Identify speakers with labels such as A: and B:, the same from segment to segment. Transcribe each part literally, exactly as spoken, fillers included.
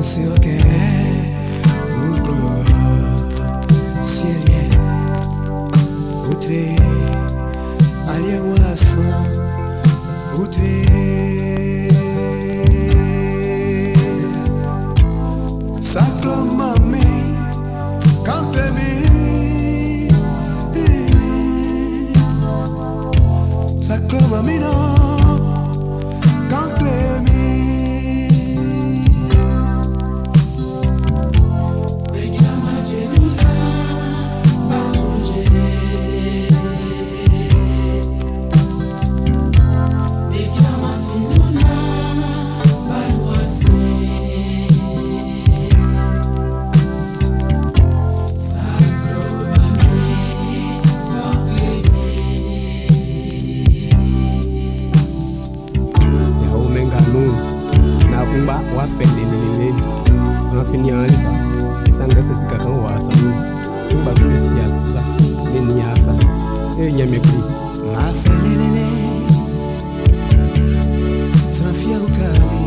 A: c'est ok, un gloire, ciel, outré, allié ou à sang, outré. S'acclamame, quand t'aimes, s'acclamame, non, quand t'aimes.
B: Kumba wa fele lele sans finir en liba sans rester si kakan wa sa kumba policier ça ni asa e nyame kri
A: ma fele lele sans fier au cami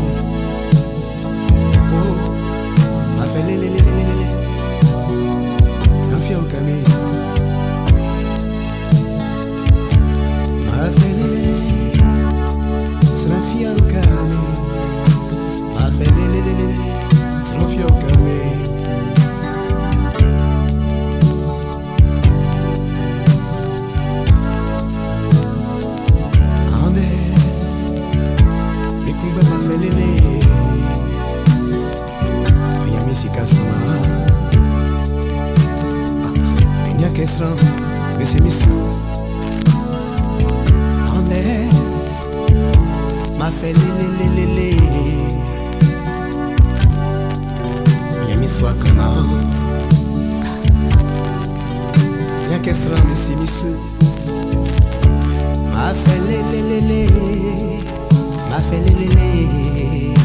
A: oh ma fele lele lele sans fier au cami ma fele lele sans fier au cami ma fele lele sans fier au cami. Kesran, esse missões, onde ma fele lele lele, minha missão clamando, minha kesran esse missões, ma fele lele lele, ma fele lele.